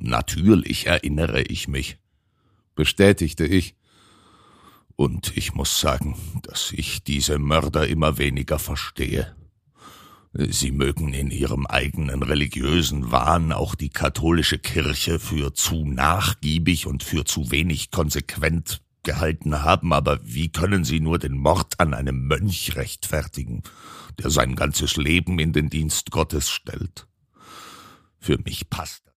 natürlich erinnere ich mich«, bestätigte ich. Und ich muss sagen, dass ich diese Mörder immer weniger verstehe. Sie mögen in ihrem eigenen religiösen Wahn auch die katholische Kirche für zu nachgiebig und für zu wenig konsequent gehalten haben, aber wie können sie nur den Mord an einem Mönch rechtfertigen, der sein ganzes Leben in den Dienst Gottes stellt? Für mich passt